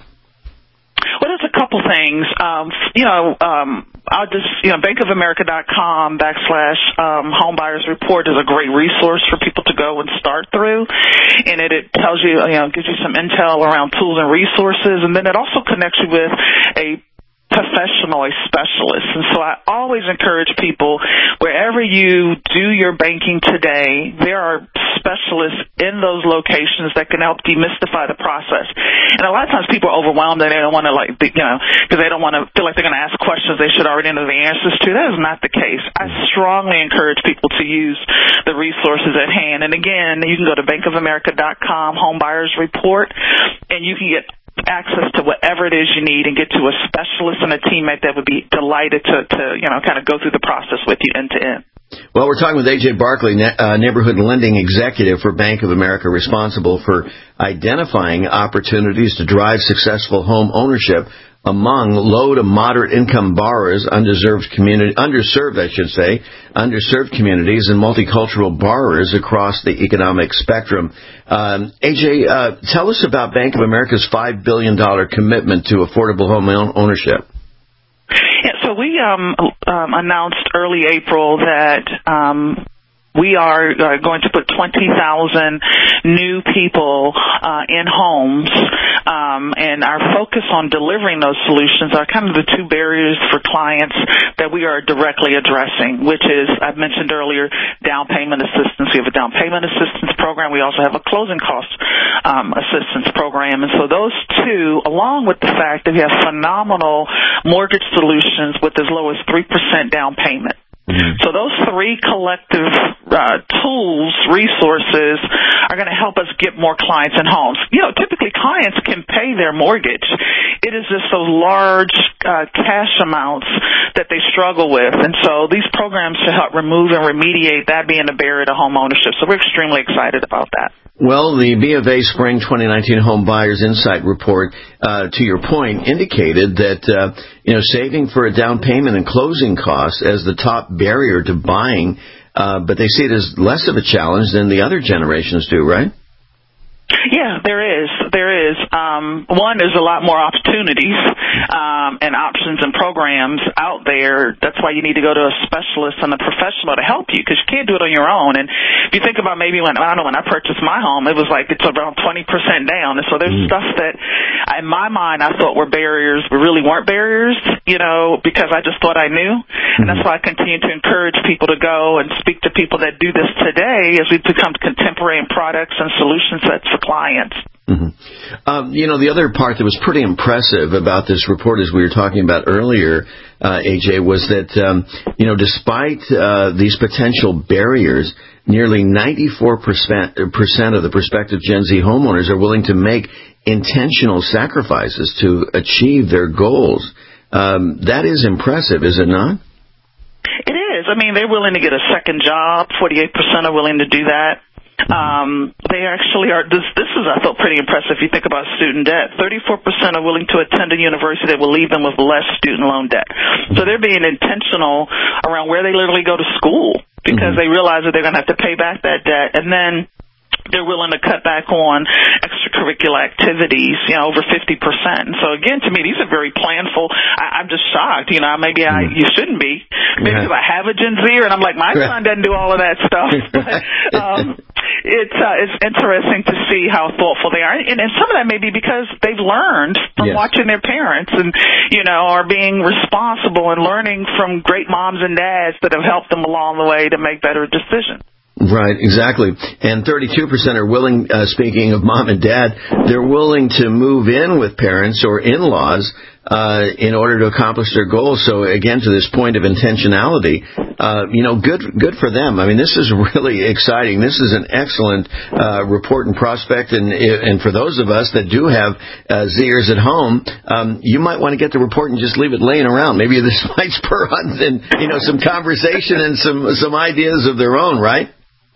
Well, there's a couple things. Um, you know, um, I'll just, you know, bankofamerica.com backslash um, homebuyers report is a great resource for people to go and start through. And it, it tells you, you know, gives you some intel around tools and resources. And then it also connects you with a professional, a specialist. And so I always encourage people, wherever you do your banking today, there are specialists in those locations that can help demystify the process. And a lot of times people are overwhelmed and they don't want to, like, you know, because they don't want to feel like they're going to ask questions they should already know the answers to. That is not the case. I strongly encourage people to use the resources at hand. And again, you can go to bankofamerica.com home buyers report and you can get access to whatever it is you need and get to a specialist and a teammate that would be delighted to, to you know, kind of go through the process with you end to end. Well, we're talking with A J Barkley, uh, Neighborhood Lending Executive for Bank of America, responsible for identifying opportunities to drive successful home ownership among low to moderate income borrowers, underserved community, underserved, I should say, underserved communities and multicultural borrowers across the economic spectrum. Um, A J, uh, tell us about Bank of America's five billion dollars commitment to affordable home ownership. Yeah, so we um, um, announced early April that um, we are uh, going to put twenty thousand new people uh, in homes, um, and our focus on delivering those solutions are kind of the two barriers for clients that we are directly addressing, which is, I've mentioned earlier, down payment assistance. We have a down payment assistance program. We also have a closing cost um, assistance program. And so those two, along with the fact that we have phenomenal mortgage solutions with as low as three percent down payment. Mm-hmm. So those three collective uh, tools, resources, are going to help us get more clients in homes. You know, typically clients can pay their mortgage. It is just those large uh, cash amounts that they struggle with. And so these programs should help remove and remediate that being a barrier to home ownership. So we're extremely excited about that. Well, the B of A Spring twenty nineteen Home Buyers Insight Report, uh, to your point, indicated that, uh, you know, saving for a down payment and closing costs as the top barrier to buying, uh, but they see it as less of a challenge than the other generations do, right? Yeah, there is. There is. Um, one, there's a lot more opportunities um, and options and programs out there. That's why you need to go to a specialist and a professional to help you, because you can't do it on your own. And if you think about maybe when, I don't know, when I purchased my home, it was like it's around twenty percent down. And so there's mm. stuff that I in my mind, I thought were barriers, but really weren't barriers, you know, because I just thought I knew. And that's why I continue to encourage people to go and speak to people that do this today as we become contemporary in products and solution sets for clients. Mm-hmm. Um, you know, the other part that was pretty impressive about this report, as we were talking about earlier, uh, A J, was that, um, you know, despite uh, these potential barriers, nearly ninety-four percent of the prospective Gen Z homeowners are willing to make intentional sacrifices to achieve their goals. Um, that is impressive, is it not? It is. I mean, they're willing to get a second job. forty-eight percent are willing to do that. Um, they actually are, this, this is, I thought, pretty impressive if you think about student debt. thirty-four percent are willing to attend a university that will leave them with less student loan debt. So they're being intentional around where they literally go to school because mm-hmm. they realize that they're going to have to pay back that debt. And then they're willing to cut back on extracurricular activities, you know, over fifty percent. And so, again, to me, these are very planful. I, I'm just shocked. You know, maybe I, you shouldn't be. Maybe because yeah. I have a Gen Zer, and I'm like, my son doesn't do all of that stuff. But um, it's, uh, it's interesting to see how thoughtful they are. And, and some of that may be because they've learned from yes. watching their parents and, you know, are being responsible and learning from great moms and dads that have helped them along the way to make better decisions. Right, exactly. And thirty-two percent are willing, uh, speaking of mom and dad, they're willing to move in with parents or in-laws uh, in order to accomplish their goals. So, again, to this point of intentionality, uh, you know, good good for them. I mean, this is really exciting. This is an excellent uh, report and prospect. And and for those of us that do have uh, Zers at home, um, you might want to get the report and just leave it laying around. Maybe this might spur on, and, you know, some conversation and some, some ideas of their own, right?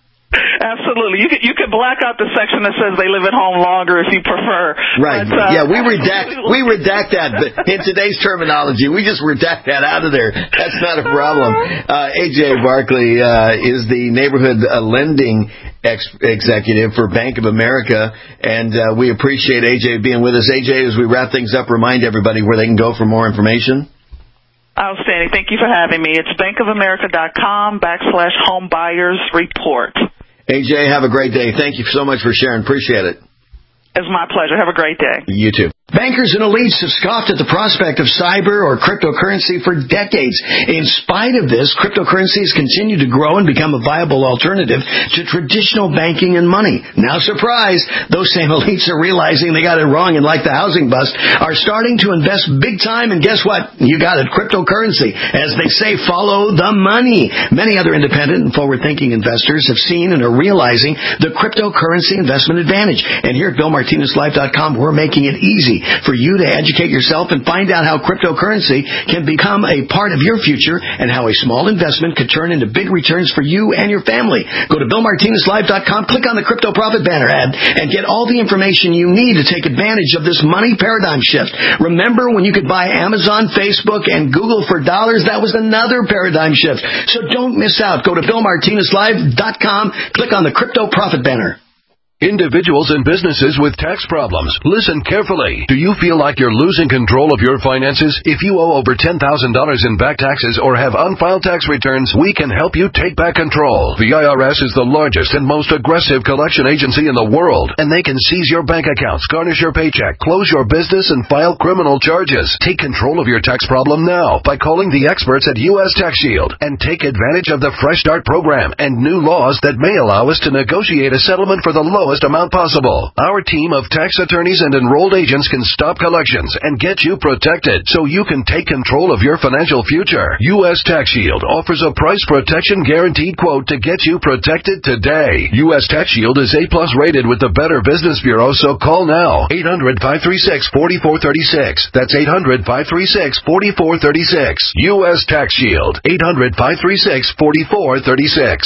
Absolutely. You could, you could black out the section that says they live at home longer if you prefer. Right. But, uh, yeah, we redact we redact that. But in today's terminology, we just redact that out of there. That's not a problem. Uh, A J Barkley uh, is the neighborhood uh, lending ex- executive for Bank of America, and uh, we appreciate A J being with us. A J, as we wrap things up, remind everybody where they can go for more information. Outstanding. Thank you for having me. It's bankofamerica.com backslash home buyers report. A J, have a great day. Thank you so much for sharing. Appreciate it. It's my pleasure. Have a great day. You too. Bankers and elites have scoffed at the prospect of cyber or cryptocurrency for decades. In spite of this, cryptocurrencies continue to grow and become a viable alternative to traditional banking and money. Now, surprise, those same elites are realizing they got it wrong and, like the housing bust, are starting to invest big time. And guess what? You got it, cryptocurrency. As they say, follow the money. Many other independent and forward-thinking investors have seen and are realizing the cryptocurrency investment advantage. And here at Bill Martinez Life dot com, we're making it easy for you to educate yourself and find out how cryptocurrency can become a part of your future and how a small investment could turn into big returns for you and your family. Go to Bill Martinez Life dot com, click on the Crypto Profit banner ad, and get all the information you need to take advantage of this money paradigm shift. Remember when you could buy Amazon, Facebook, and Google for dollars? That was another paradigm shift. So don't miss out. Go to Bill Martinez Life dot com, click on the Crypto Profit banner. Individuals and businesses with tax problems, listen carefully. Do you feel like you're losing control of your finances? If you owe over ten thousand dollars in back taxes or have unfiled tax returns, we can help you take back control. The I R S is the largest and most aggressive collection agency in the world, and they can seize your bank accounts, garnish your paycheck, close your business, and file criminal charges. Take control of your tax problem now by calling the experts at U S Tax Shield and take advantage of the Fresh Start program and new laws that may allow us to negotiate a settlement for the lowest amount possible. Our team of tax attorneys and enrolled agents can stop collections and get you protected so you can take control of your financial future. U S Tax Shield offers a price protection guaranteed quote to get you protected today. U S Tax Shield is A plus rated with the Better Business Bureau, so call now. eight hundred, five three six, four four three six. That's eight hundred, five three six, four four three six. U S Tax Shield. eight hundred, five three six, four four three six.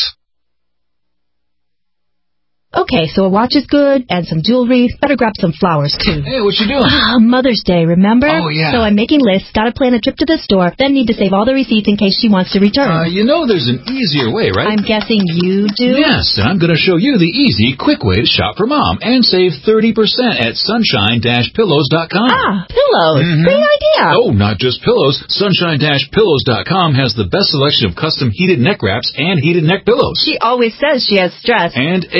Okay, so a watch is good, and some jewelry. Better grab some flowers, too. Hey, what you doing? Ah, Mother's Day, remember? Oh, yeah. So I'm making lists, gotta plan a trip to the store, then need to save all the receipts in case she wants to return. Uh, you know there's an easier way, right? I'm guessing you do? Yes, and I'm gonna show you the easy, quick way to shop for Mom and save thirty percent at sunshine dash pillows dot com. Ah, pillows. Mm-hmm. Great idea. Oh, not just pillows. sunshine dash pillows dot com has the best selection of custom heated neck wraps and heated neck pillows. She always says she has stress. And aches and pains.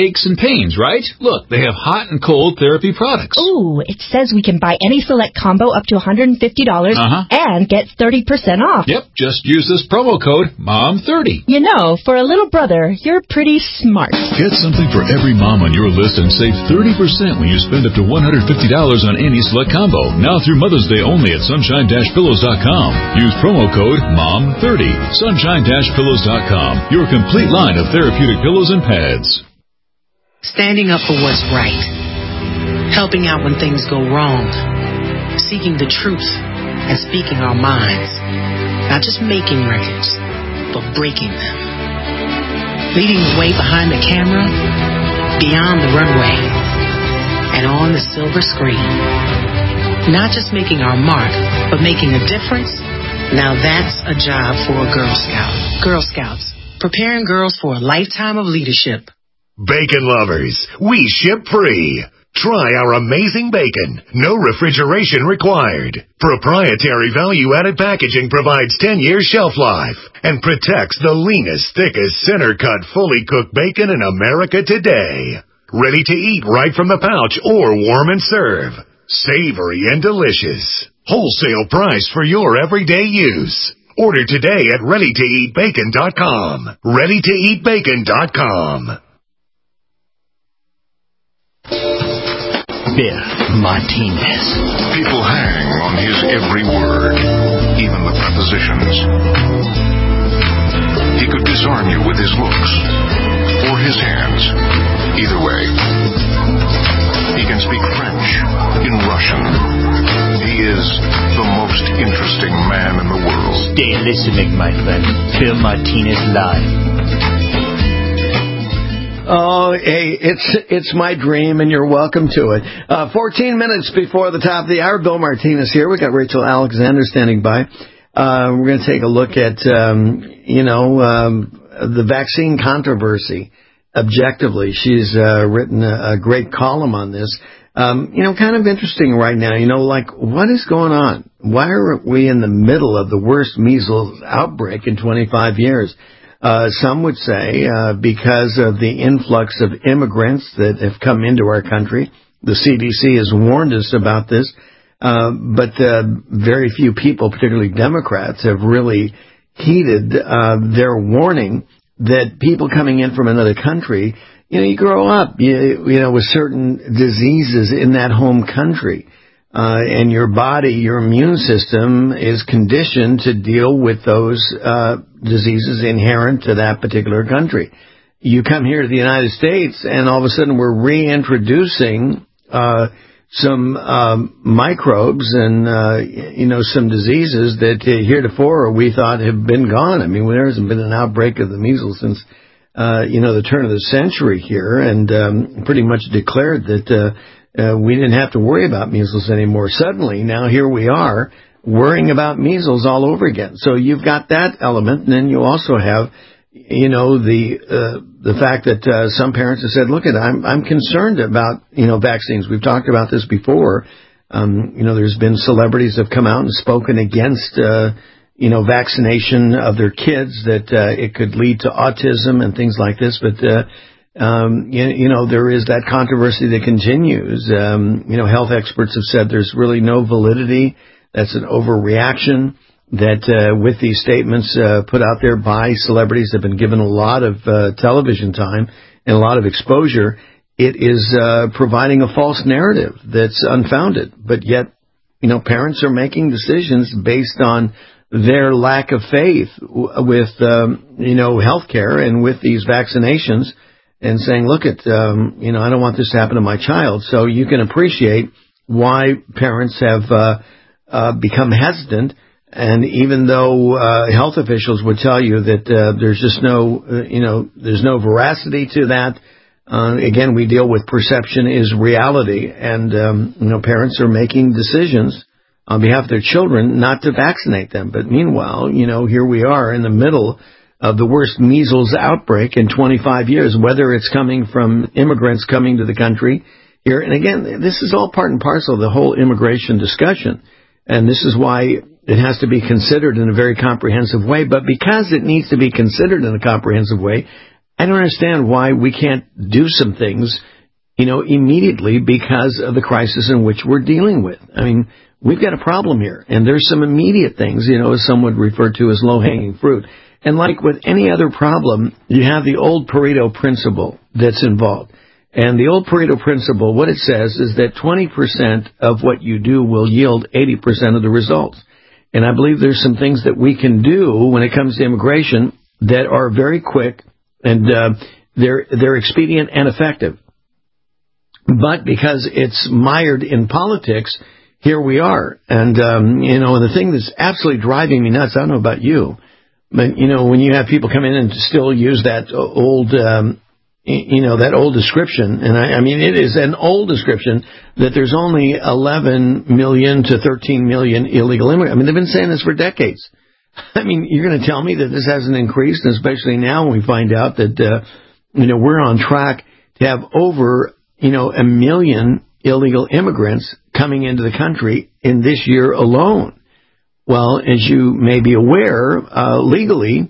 pains, right? Look, they have hot and cold therapy products. Ooh, it says we can buy any select combo up to one hundred fifty dollars uh-huh. and get thirty percent off. Yep, just use this promo code mom thirty. You know, for a little brother, you're pretty smart. Get something for every mom on your list and save thirty percent when you spend up to one hundred fifty dollars on any select combo. Now through Mother's Day only at sunshine dash pillows dot com. Use promo code mom thirty. sunshine dash pillows dot com. Your complete line of therapeutic pillows and pads. Standing up for what's right. Helping out when things go wrong. Seeking the truth and speaking our minds. Not just making records, but breaking them. Leading the way behind the camera, beyond the runway, and on the silver screen. Not just making our mark, but making a difference. Now that's a job for a Girl Scout. Girl Scouts, preparing girls for a lifetime of leadership. Bacon lovers, we ship free. Try our amazing bacon. No refrigeration required. Proprietary value-added packaging provides ten years shelf life and protects the leanest, thickest, center-cut, fully cooked bacon in America today. Ready to eat right from the pouch or warm and serve. Savory and delicious. Wholesale price for your everyday use. Order today at ready to eat bacon dot com. ready to eat bacon dot com. Bill Martinez. People hang on his every word, even the prepositions. He could disarm you with his looks or his hands. Either way. He can speak French, in Russian. He is the most interesting man in the world. Stay listening, my friend. Bill Martinez live. Oh, hey, it's it's my dream, and you're welcome to it. Uh, fourteen minutes before the top of the hour, Bill Martinez here. We got Rachel Alexander standing by. Uh, we're going to take a look at, um, you know, um, the vaccine controversy objectively. She's uh, written a, a great column on this. Um, you know, kind of interesting right now. You know, like, what is going on? Why are we in the middle of the worst measles outbreak in twenty-five years? Uh, some would say uh, because of the influx of immigrants that have come into our country. The C D C has warned us about this, uh, but uh, very few people, particularly Democrats, have really heeded uh, their warning that people coming in from another country, you know, you grow up, you, you know, with certain diseases in that home country. Uh, and your body, your immune system is conditioned to deal with those uh, diseases inherent to that particular country. You come here to the United States, and all of a sudden we're reintroducing uh, some um, microbes and, uh, you know, some diseases that uh, heretofore we thought have been gone. I mean, there hasn't been an outbreak of the measles since, uh, you know, the turn of the century here, and um, pretty much declared that uh, Uh, we didn't have to worry about measles anymore. Suddenly, now here we are worrying about measles all over again. So you've got that element, and then you also have, you know, the uh, the fact that uh, some parents have said, "Look, at I'm I'm concerned about you know vaccines." We've talked about this before. Um, you know, there's been celebrities that have come out and spoken against uh, you know vaccination of their kids, that uh, it could lead to autism and things like this, but. Uh, Um, you, you know, there is that controversy that continues. Um, you know, health experts have said there's really no validity. That's an overreaction. That uh, with these statements uh, put out there by celebrities that have been given a lot of uh, television time and a lot of exposure, it is uh, providing a false narrative that's unfounded. But yet, you know, parents are making decisions based on their lack of faith with, um, you know, healthcare and with these vaccinations. And saying, look, at um, you know, I don't want this to happen to my child. So you can appreciate why parents have uh, uh, become hesitant. And even though uh, health officials would tell you that uh, there's just no, uh, you know, there's no veracity to that. Uh, again, we deal with perception is reality, and um, you know, parents are making decisions on behalf of their children not to vaccinate them. But meanwhile, you know, here we are in the middle of the worst measles outbreak in twenty-five years, whether it's coming from immigrants coming to the country here. And again, this is all part and parcel of the whole immigration discussion. And this is why it has to be considered in a very comprehensive way. But because it needs to be considered in a comprehensive way, I don't understand why we can't do some things, you know, immediately because of the crisis in which we're dealing with. I mean, we've got a problem here, and there's some immediate things, you know, as some would refer to as low-hanging fruit. And like with any other problem, you have the old Pareto principle that's involved. And the old Pareto principle, what it says is that twenty percent of what you do will yield eighty percent of the results. And I believe there's some things that we can do when it comes to immigration that are very quick and uh, they're they're expedient and effective. But because it's mired in politics, here we are. And, um, you know, the thing that's absolutely driving me nuts, I don't know about you, but, you know, when you have people come in and still use that old, um, you know, that old description, and I, I mean, it is an old description that there's only eleven million to thirteen million illegal immigrants. I mean, they've been saying this for decades. I mean, you're going to tell me that this hasn't increased, especially now when we find out that, uh, you know, we're on track to have over, you know, a million illegal immigrants coming into the country in this year alone. Well, as you may be aware, uh, legally,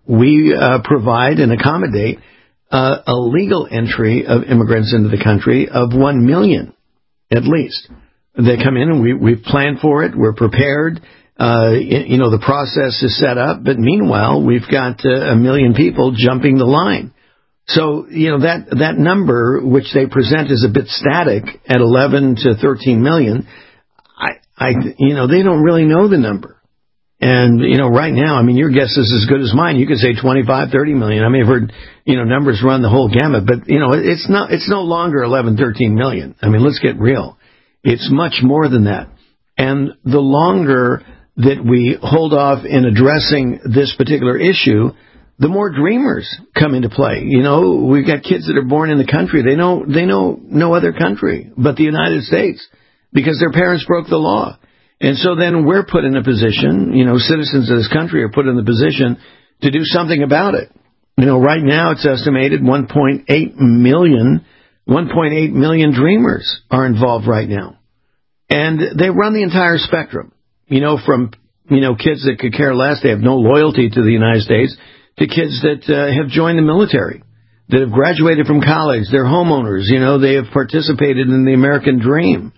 we uh, provide and accommodate uh, a legal entry of immigrants into the country of one million, at least. They come in and we, we've planned for it. We're prepared. Uh, you know, the process is set up. But meanwhile, we've got uh, a million people jumping the line. So, you know, that, that number, which they present as a bit static at eleven to thirteen million, I, I, you know, they don't really know the number. And, you know, right now, I mean, your guess is as good as mine. You could say twenty-five, thirty million. I mean, I've heard, you know, numbers run the whole gamut, but, you know, it's not, it's no longer eleven, thirteen million. I mean, let's get real. It's much more than that. And the longer that we hold off in addressing this particular issue, the more dreamers come into play. You know, we've got kids that are born in the country. They know, they know no other country but the United States because their parents broke the law. And so then we're put in a position, you know, citizens of this country are put in the position to do something about it. You know, right now it's estimated one point eight million, one point eight million dreamers are involved right now. And they run the entire spectrum, you know, from, you know, kids that could care less, they have no loyalty to the United States, to kids that uh, have joined the military, that have graduated from college, they're homeowners, you know, they have participated in the American dream.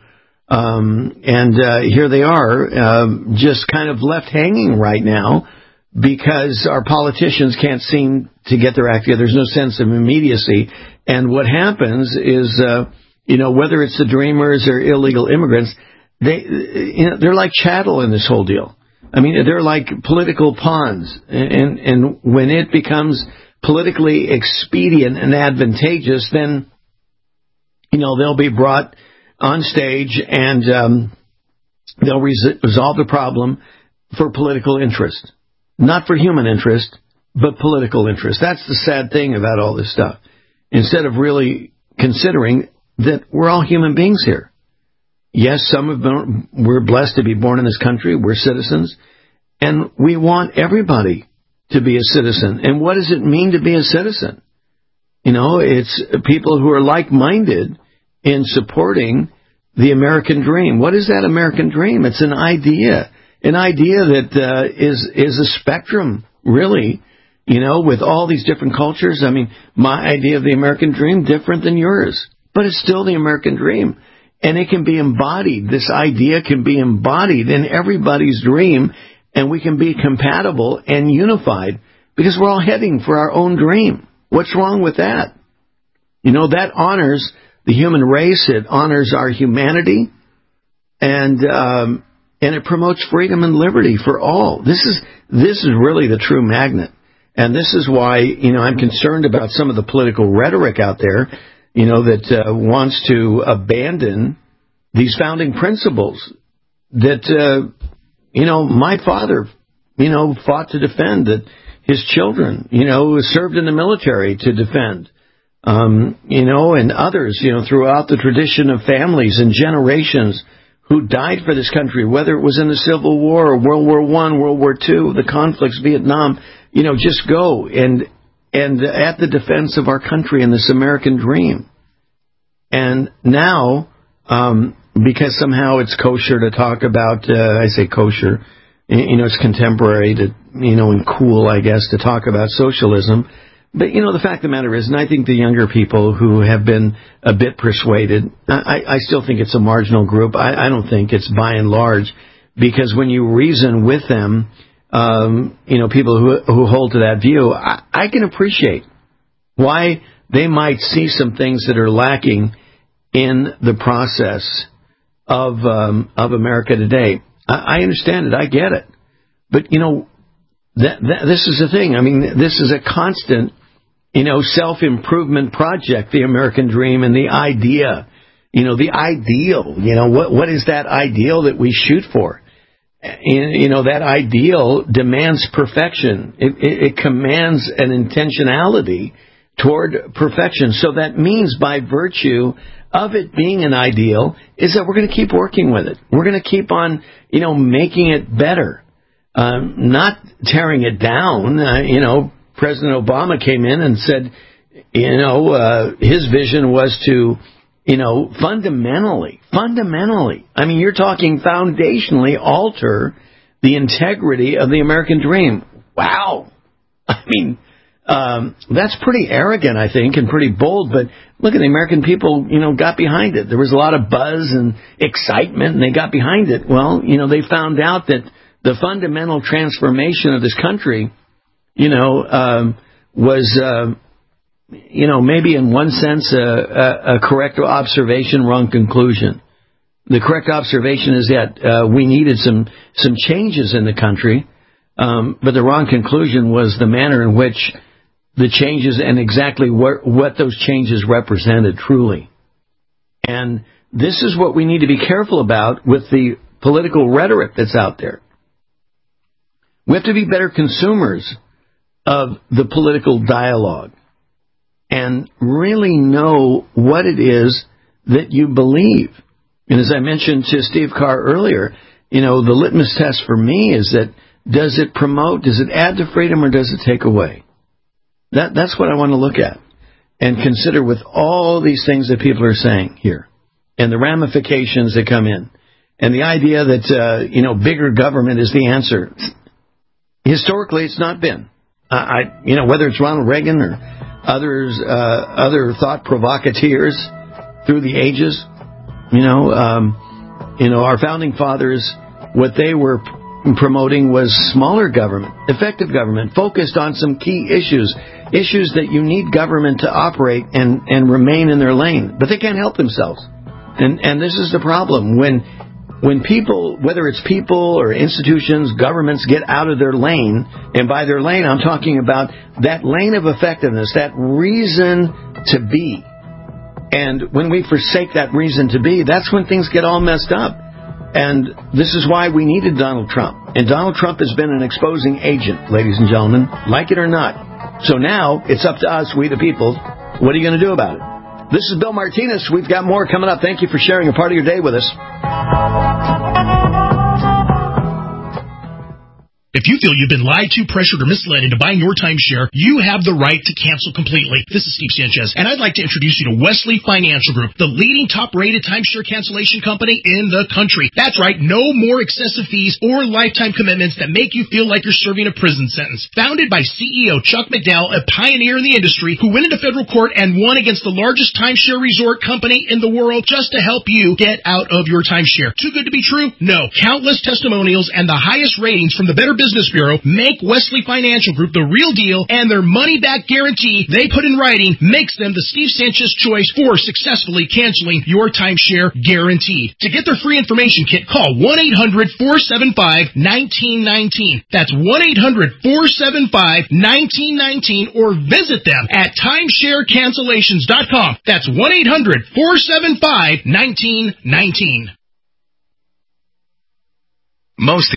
Um, and uh, here they are, uh, just kind of left hanging right now because our politicians can't seem to get their act together. There's no sense of immediacy. And what happens is, uh, you know, whether it's the dreamers or illegal immigrants, they, you know, they're like chattel in this whole deal. I mean, they're like political pawns. And, and when it becomes politically expedient and advantageous, then, you know, they'll be brought on stage and um, they'll res- resolve the problem for political interest. Not for human interest, but political interest. That's the sad thing about all this stuff. Instead of really considering that we're all human beings here. Yes, some have been, we're blessed to be born in this country. We're citizens. And we want everybody to be a citizen. And what does it mean to be a citizen? You know, it's people who are like-minded in supporting the American dream. What is that American dream? It's an idea. An idea that uh, is is a spectrum, really, you know, with all these different cultures. I mean, my idea of the American dream different than yours. But it's still the American dream. And it can be embodied. This idea can be embodied in everybody's dream, and we can be compatible and unified because we're all heading for our own dream. What's wrong with that? You know, that honors the human race. It honors our humanity, and um, and it promotes freedom and liberty for all. This is this is really the true magnet, and this is why, you know, I'm concerned about some of the political rhetoric out there, you know, that uh, wants to abandon these founding principles that, uh, you know, my father, you know, fought to defend, that his children, you know, served in the military to defend, um, you know, and others, you know, throughout the tradition of families and generations who died for this country, whether it was in the Civil War or World War One, World War Two, the conflicts, Vietnam, you know, just go and and at the defense of our country and this American dream. And now, um, because somehow it's kosher to talk about, uh, I say kosher, you know, it's contemporary to, you know, and cool, I guess, to talk about socialism. But, you know, the fact of the matter is, and I think the younger people who have been a bit persuaded, I, I still think it's a marginal group. I, I don't think it's by and large, because when you reason with them, um, you know, people who, who hold to that view, I, I can appreciate why they might see some things that are lacking in the process of um, of America today. I, I understand it. I get it. But, you know, that, that, this is the thing. I mean, this is a constant, you know, self-improvement project, the American dream and the idea, you know, the ideal. You know, what what is that ideal that we shoot for? And, you know, that ideal demands perfection. It, it, it commands an intentionality toward perfection. So that means by virtue of it being an ideal is that we're going to keep working with it. We're going to keep on, you know, making it better, um, not tearing it down. Uh, you know, President Obama came in and said, you know, uh, his vision was to, you know, fundamentally, fundamentally, I mean, you're talking foundationally alter the integrity of the American dream. Wow. I mean, Um, that's pretty arrogant, I think, and pretty bold, but look at the American people, you know, got behind it. There was a lot of buzz and excitement, and they got behind it. Well, you know, they found out that the fundamental transformation of this country, you know, um, was, uh, you know, maybe in one sense a, a, a correct observation, wrong conclusion. The correct observation is that uh, we needed some, some changes in the country, um, but the wrong conclusion was the manner in which the changes and exactly what, what those changes represented truly. And this is what we need to be careful about with the political rhetoric that's out there. We have to be better consumers of the political dialogue and really know what it is that you believe. And as I mentioned to Steve Carr earlier, you know, the litmus test for me is that does it promote, does it add to freedom, or does it take away? That, that's what I want to look at and consider with all these things that people are saying here and the ramifications that come in and the idea that, uh, you know, bigger government is the answer. Historically, it's not been. Uh, I, you know, whether it's Ronald Reagan or others, uh, other thought provocateurs through the ages, you know, um, you know, our founding fathers, what they were promoting was smaller government, effective government, focused on some key issues, issues that you need government to operate and, and remain in their lane. But they can't help themselves. And and this is the problem. When when people, whether it's people or institutions, governments get out of their lane, and by their lane I'm talking about that lane of effectiveness, that reason to be. And when we forsake that reason to be, that's when things get all messed up. And this is why we needed Donald Trump. And Donald Trump has been an exposing agent, ladies and gentlemen, like it or not. So now it's up to us, we the people. What are you going to do about it? This is Bill Martinez. We've got more coming up. Thank you for sharing a part of your day with us. If you feel you've been lied to, pressured, or misled into buying your timeshare, you have the right to cancel completely. This is Steve Sanchez, and I'd like to introduce you to Wesley Financial Group, the leading top-rated timeshare cancellation company in the country. That's right, no more excessive fees or lifetime commitments that make you feel like you're serving a prison sentence. Founded by C E O Chuck McDowell, a pioneer in the industry who went into federal court and won against the largest timeshare resort company in the world just to help you get out of your timeshare. Too good to be true? No. Countless testimonials and the highest ratings from the Better Business Bureau make Wesley Financial Group the real deal, and their money-back guarantee they put in writing makes them the Steve Sanchez choice for successfully canceling your timeshare guaranteed. To get their free information kit, call one eight hundred four seven five one nine one nine. That's one eight hundred four seven five one nine one nine, or visit them at timeshare cancellations dot com. That's one eight hundred four seven five one nine one nine. Most